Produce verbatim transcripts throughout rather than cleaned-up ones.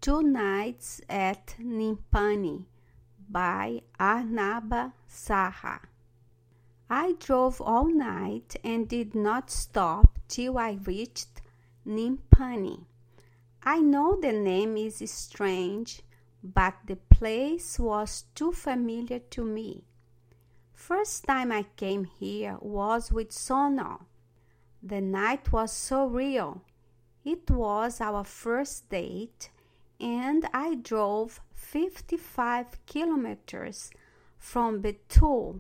Two Nights at Nimpani by Arnaba Saha. I drove all night and did not stop till I reached Nimpani. I know the name is strange, but the place was too familiar to me. First time I came here was with Sonal. The night was surreal. It was our first date, and I drove fifty-five kilometers from Betul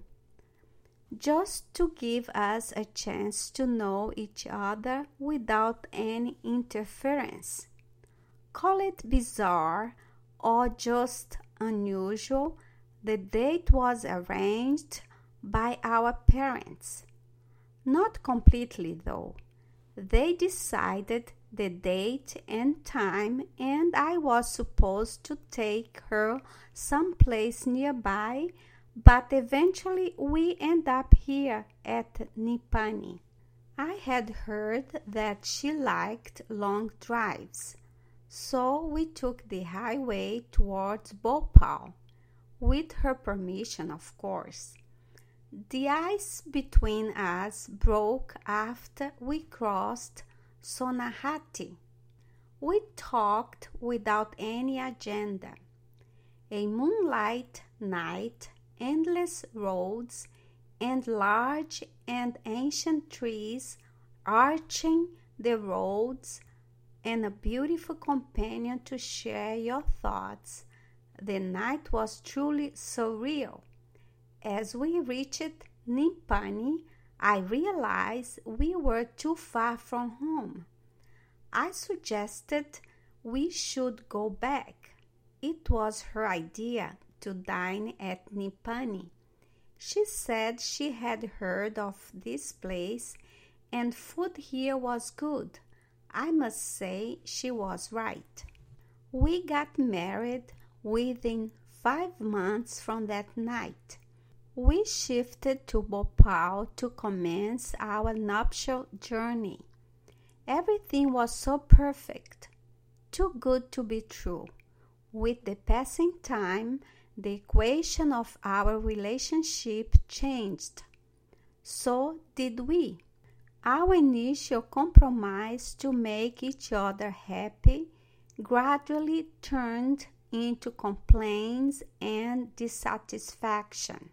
just to give us a chance to know each other without any interference. Call it bizarre or just unusual, the date was arranged by our parents. Not completely, though. They decided the date and time, and I was supposed to take her someplace nearby, but eventually we end up here at Nimpani. I had heard that she liked long drives, so we took the highway towards Bhopal, with her permission, of course. The ice between us broke after we crossed Sonahati. We talked without any agenda. A moonlight night, endless roads, and large and ancient trees arching the roads, and a beautiful companion to share your thoughts. The night was truly surreal. As we reached Nimpani, I realized we were too far from home. I suggested we should go back. It was her idea to dine at Nimpani. She said she had heard of this place and food here was good. I must say she was right. We got married within five months from that night. We shifted to Bhopal to commence our nuptial journey. Everything was so perfect, too good to be true. With the passing time, the equation of our relationship changed. So did we. Our initial compromise to make each other happy gradually turned into complaints and dissatisfaction.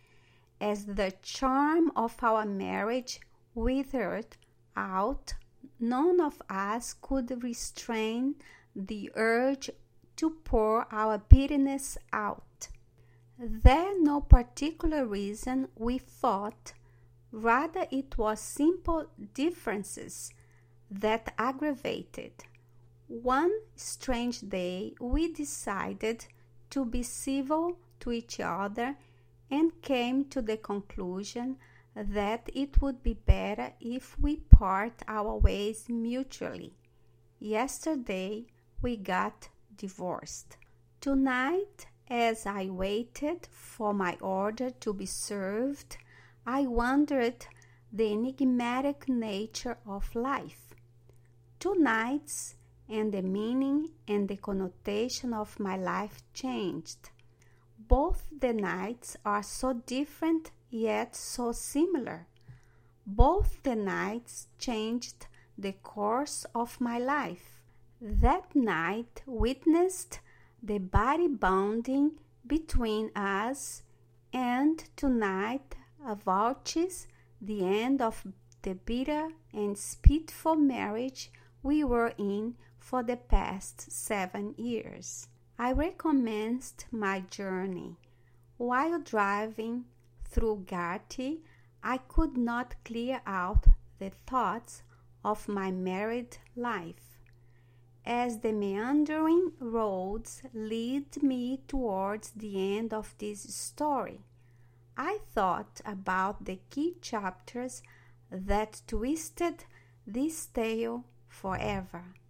As the charm of our marriage withered out, none of us could restrain the urge to pour our bitterness out. There no particular reason we fought, rather it was simple differences that aggravated. One strange day we decided to be civil to each other and came to the conclusion that it would be better if we part our ways mutually. Yesterday we got divorced. Tonight, as I waited for my order to be served, I wondered the enigmatic nature of life. Two nights, and the meaning and the connotation of my life changed. Both the nights are so different yet so similar. Both the nights changed the course of my life. That night witnessed the body bonding between us, and tonight avouches the end of the bitter and spiteful marriage we were in for the past seven years. I recommenced my journey. While driving through Gati, I could not clear out the thoughts of my married life. As the meandering roads lead me towards the end of this story, I thought about the key chapters that twisted this tale forever.